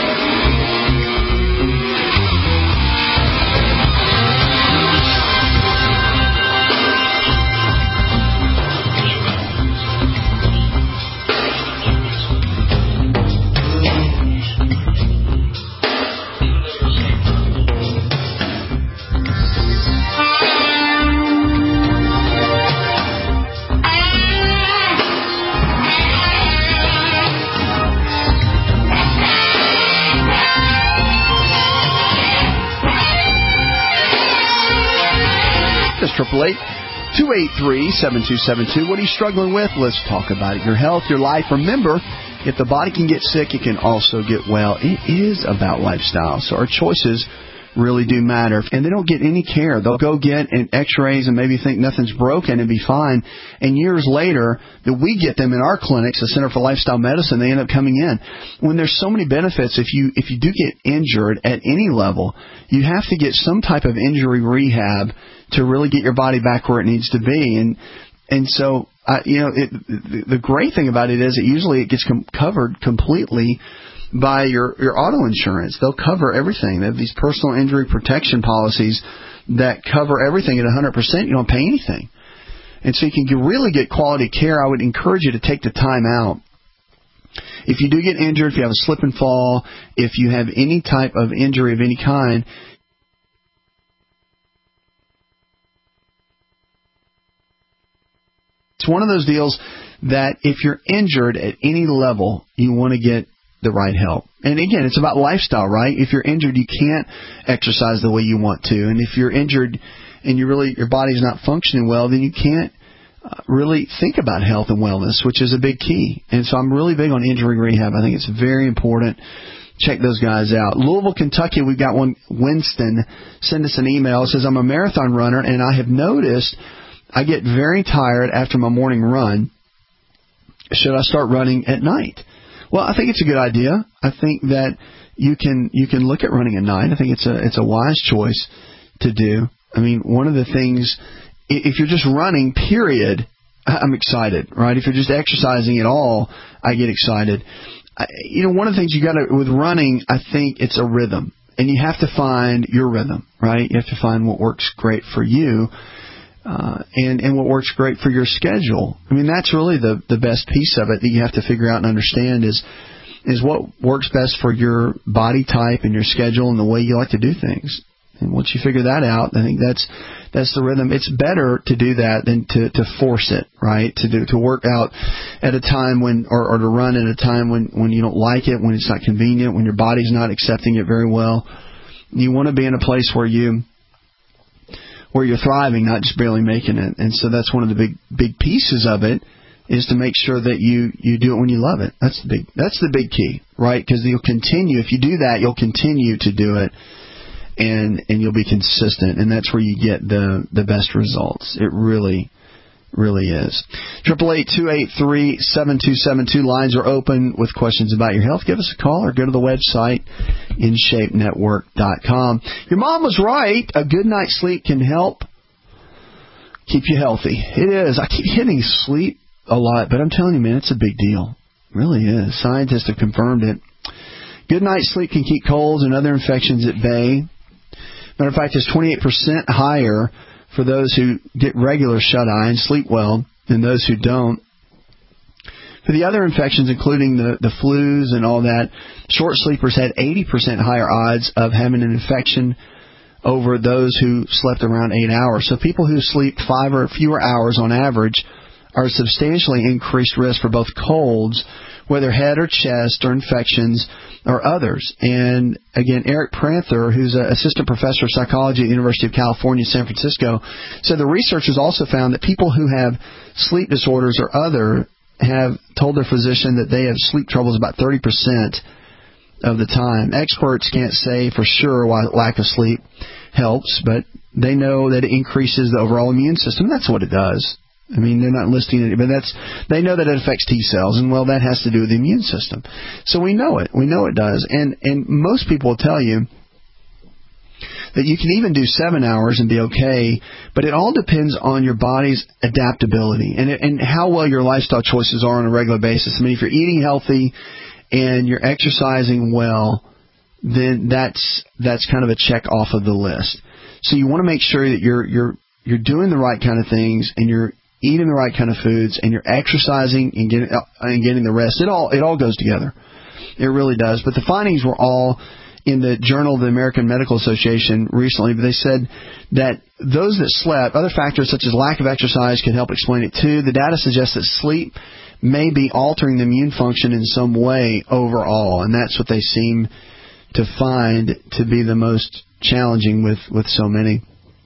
Triple eight two eight three seven two seven two. What are you struggling with? Let's talk about it. Your health, your life. Remember, if the body can get sick, it can also get well. It is about lifestyle. So our choices really do matter. And they don't get any care. They'll go get an x-rays and maybe think nothing's broken and be fine. And years later, that we get them in our clinics, the Center for Lifestyle Medicine, they end up coming in. When there's so many benefits, if you if you do get injured at any level, you have to get some type of injury rehab to really get your body back where it needs to be. And and so, uh, you know, it, the, the great thing about it is that usually it gets com- covered completely by your, your auto insurance. They'll cover everything. They have these personal injury protection policies that cover everything at one hundred percent. You don't pay anything. And so you can get, really get quality care. I would encourage you to take the time out. If you do get injured, if you have a slip and fall, if you have any type of injury of any kind, it's one of those deals that if you're injured at any level, you want to get the right help. And again, it's about lifestyle, right? If you're injured, you can't exercise the way you want to. And if you're injured and you really your body's not functioning well, then you can't uh, really think about health and wellness, which is a big key. And so I'm really big on injury rehab. I think it's very important. Check those guys out. Louisville, Kentucky, we've got one. Winston send us an email. It says, I'm a marathon runner, and I have noticed I get very tired after my morning run. Should I start running at night? Well, I think it's a good idea. I think that you can you can look at running at night. I think it's a it's a wise choice to do. I mean, one of the things, if you're just running, period, I'm excited, right? If you're just exercising at all, I get excited. I, you know, one of the things you got to, with running, I think it's a rhythm. And you have to find your rhythm, right? You have to find what works great for you. Uh, and, and what works great for your schedule. I mean, that's really the, the best piece of it that you have to figure out and understand is is what works best for your body type and your schedule and the way you like to do things. And once you figure that out, I think that's that's the rhythm. It's better to do that than to, to force it, right? To do to work out at a time when, or, or to run at a time when, when you don't like it, when it's not convenient, when your body's not accepting it very well. You want to be in a place where you where you're thriving, not just barely making it. And so that's one of the big big pieces of it, is to make sure that you, you do it when you love it. That's the big that's the big key, right? Because you'll continue. If you do that, you'll continue to do it, and and you'll be consistent. And that's where you get the, the best results. It really, really is. Triple eight two eight three seven two seven two. Lines are open with questions about your health. Give us a call or go to the website, in shape network dot com. Your mom was right. A good night's sleep can help keep you healthy. It is. I keep hitting sleep a lot, but I'm telling you, man, it's a big deal. Really is. Scientists have confirmed it. Good night's sleep can keep colds and other infections at bay. Matter of fact, it's twenty-eight percent higher for those who get regular shut-eye and sleep well than those who don't. For the other infections, including the, the flus and all that, short sleepers had eighty percent higher odds of having an infection over those who slept around eight hours. So people who sleep five or fewer hours on average are substantially increased risk for both colds, whether head or chest or infections or others. And again, Eric Prather, who's an assistant professor of psychology at the University of California, San Francisco, said the researchers also found that people who have sleep disorders or other have told their physician that they have sleep troubles about thirty percent of the time. Experts can't say for sure why lack of sleep helps, but they know that it increases the overall immune system. That's what it does. I mean, they're not listing it, but that's they know that it affects T cells, and well, that has to do with the immune system. So we know it. We know it does. And and most people will tell you that you can even do seven hours and be okay, but it all depends on your body's adaptability and and how well your lifestyle choices are on a regular basis. I mean, if you're eating healthy and you're exercising well, then that's that's kind of a check off of the list. So you want to make sure that you're you're you're doing the right kind of things and you're eating the right kind of foods and you're exercising and getting and getting the rest. It all it all goes together. It really does. But the findings were all in the Journal of the American Medical Association recently, but they said that those that slept, other factors such as lack of exercise could help explain it too. The data suggests that sleep may be altering the immune function in some way overall, and that's what they seem to find to be the most challenging with, with so many,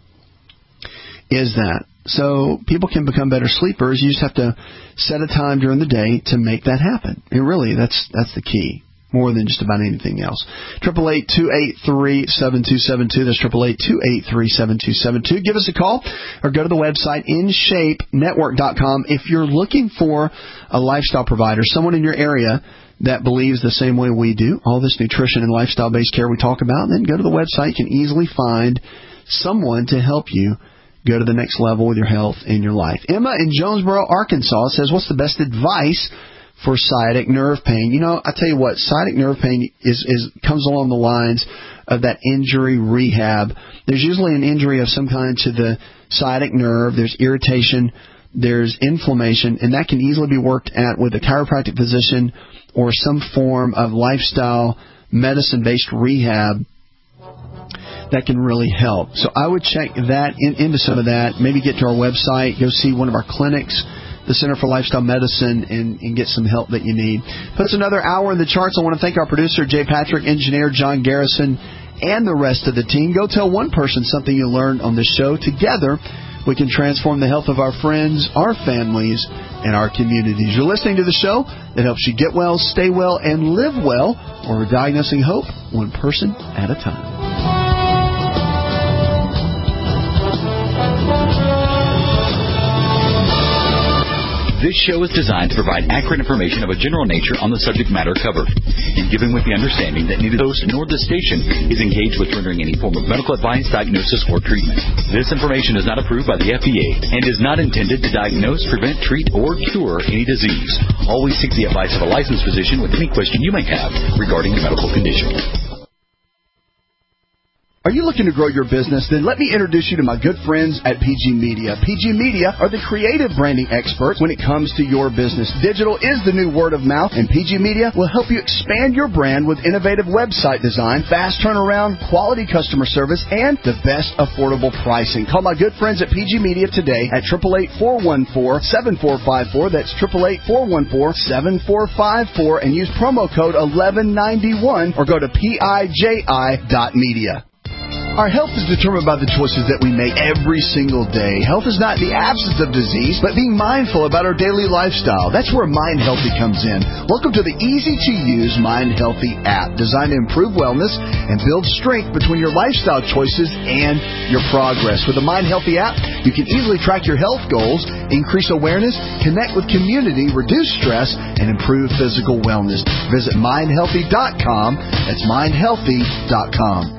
is that. So people can become better sleepers. You just have to set a time during the day to make that happen. And really, that's that's the key, more than just about anything else. eight eight eight, two eight three, seven two seven two. That's eight eight eight, two eight three, seven two seven two. Give us a call or go to the website in shape network dot com. If you're looking for a lifestyle provider, someone in your area that believes the same way we do, all this nutrition and lifestyle-based care we talk about, then go to the website. You can easily find someone to help you go to the next level with your health and your life. Emma in Jonesboro, Arkansas says, what's the best advice for sciatic nerve pain? You know, I tell you what, sciatic nerve pain is, is comes along the lines of that injury rehab. There's usually an injury of some kind to the sciatic nerve. There's irritation. There's inflammation, and that can easily be worked at with a chiropractic physician or some form of lifestyle medicine-based rehab that can really help. So I would check that in, into some of that. Maybe get to our website, go see one of our clinics, the Center for Lifestyle Medicine, and, and get some help that you need. Puts another hour in the charts. I want to thank our producer, Jay Patrick, engineer John Garrison, and the rest of the team. Go tell one person something you learned on this show. Together, we can transform the health of our friends, our families, and our communities. You're listening to the show that helps you get well, stay well, and live well, or we're diagnosing hope one person at a time. This show is designed to provide accurate information of a general nature on the subject matter covered, and given with the understanding that neither the host nor the station is engaged with rendering any form of medical advice, diagnosis, or treatment. This information is not approved by the F D A and is not intended to diagnose, prevent, treat, or cure any disease. Always seek the advice of a licensed physician with any question you may have regarding a medical condition. Are you looking to grow your business? Then let me introduce you to my good friends at P G Media. P G Media are the creative branding experts when it comes to your business. Digital is the new word of mouth, and P G Media will help you expand your brand with innovative website design, fast turnaround, quality customer service, and the best affordable pricing. Call my good friends at P G Media today at eight eight eight, four one four, seven four five four. That's eight eight eight, four one four, seven four five four, and use promo code eleven ninety-one or go to P I J I dot media. Our health is determined by the choices that we make every single day. Health is not the absence of disease, but being mindful about our daily lifestyle. That's where Mind Healthy comes in. Welcome to the easy-to-use Mind Healthy app, designed to improve wellness and build strength between your lifestyle choices and your progress. With the Mind Healthy app, you can easily track your health goals, increase awareness, connect with community, reduce stress, and improve physical wellness. Visit mind healthy dot com. That's mind healthy dot com.